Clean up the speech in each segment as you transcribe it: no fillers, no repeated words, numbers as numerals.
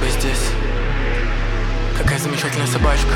тебя здесь. Какая замечательная собачка.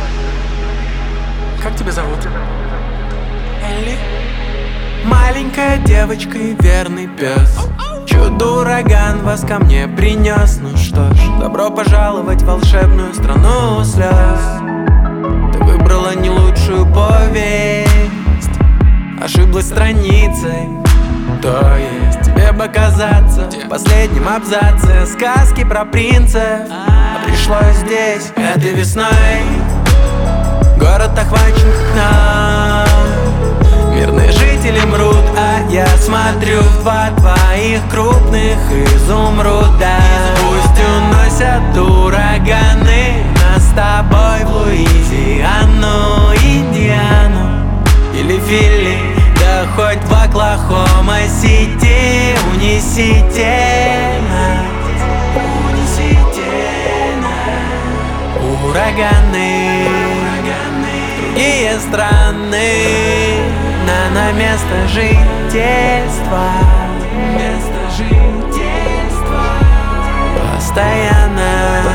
Как тебя зовут? Элли? Маленькая девочка и верный пес. Чудо-ураган вас ко мне принес. Ну что ж, добро пожаловать в волшебную страну слез. Ты выбрала не лучшую повесть, ошиблась страницей. То есть тебе бы казаться в последнем абзаце сказки про принцев. А пришлось здесь этой весной. Город охвачен огнем, мирные жители мрут, а я смотрю в два твоих крупных изумруда. Пусть уносят ураганы нас с тобой в Луизиану, Индиану или Филли, да хоть в Оклахома-Сити. Унесите нас, ураганы, другие страны, на место жительства, постоянно.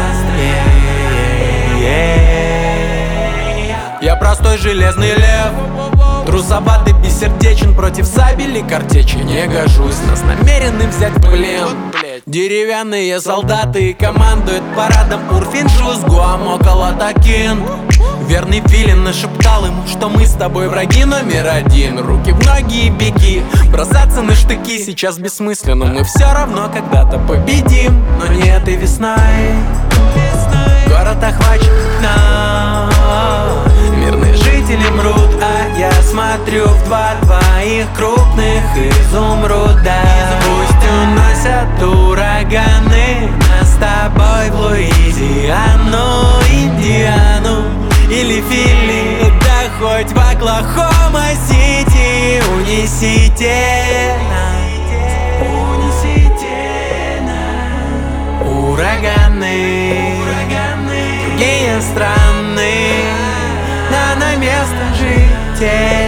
Я простой железный лев, трусоватый, бессердечен, против сабель и картечи не гожусь. Нас намерены взять в плен деревянные солдаты, командует парадом Урфин-Шус Гуамоколотакин. Верный филин нашептал ему, что мы с тобой враги номер один. Руки в ноги и беги, бросаться на штыки сейчас бессмысленно. Мы все равно когда-то победим, но не этой весной. Город охвачен огнем, мирные жители мрут, а я смотрю в два твоих крупных изумруда. Пусть уносят ураганы нас с тобой в Луизиану, Индиану или Филли, да хоть в Оклахома-Сити. Унесите нас, ураганы, другие страны, на место жителей.